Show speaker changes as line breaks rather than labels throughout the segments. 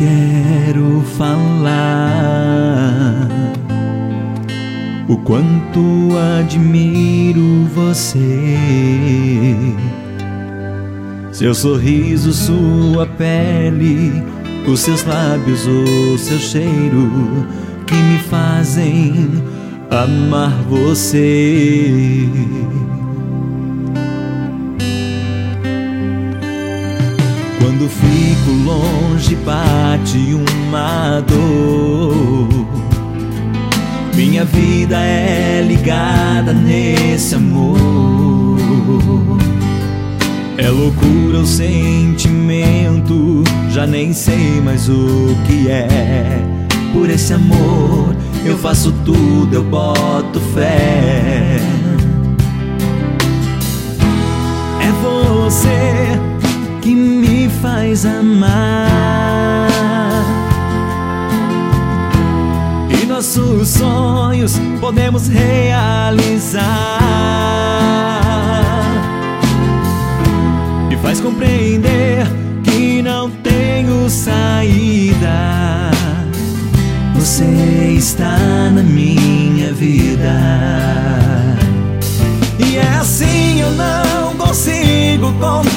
quero falar o quanto admiro você. Seu sorriso, sua pele, os seus lábios, o seu cheiro, que me fazem amar você. Quando fico longe bate uma dor. Minha vida é ligada nesse amor. É loucura o sentimento, já nem sei mais o que é. Por esse amor eu faço tudo, eu boto fé. É você que me faz amar, e nossos sonhos podemos realizar. Me faz compreender que não tenho saída. Você está na minha vida, e é assim, eu não consigo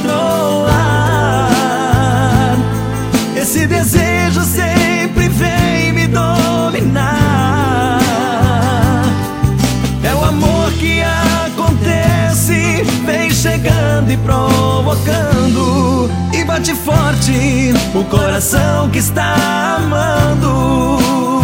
controlar. Esse desejo sempre vem me dominar. É o amor que acontece, vem chegando e provocando, e bate forte o coração que está amando.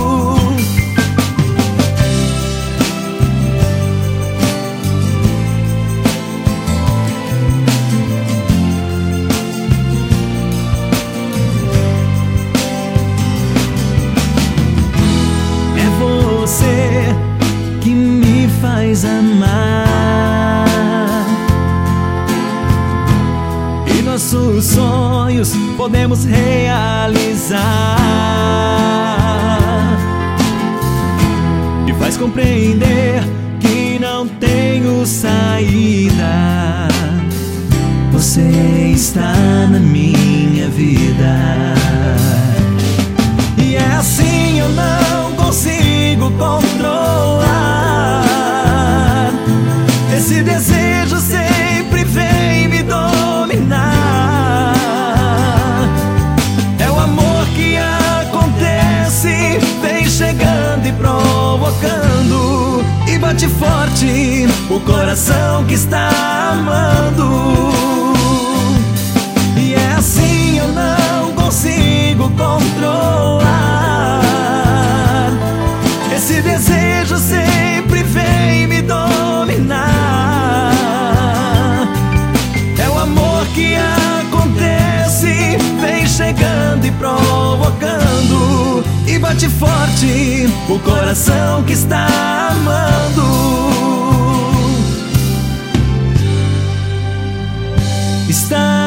Você que me faz amar, e nossos sonhos podemos realizar. Me faz compreender que não tenho saída. Você está na minha vida, e é assim, eu não consigo controlar. Esse desejo sempre vem me dominar. É o amor que acontece, vem chegando e provocando, e bate forte o coração que está amando. E é assim, eu não consigo controlar. Esse desejo sempre vem me dominar. É o amor que acontece, vem chegando e provocando, e bate forte o coração que está amando. Está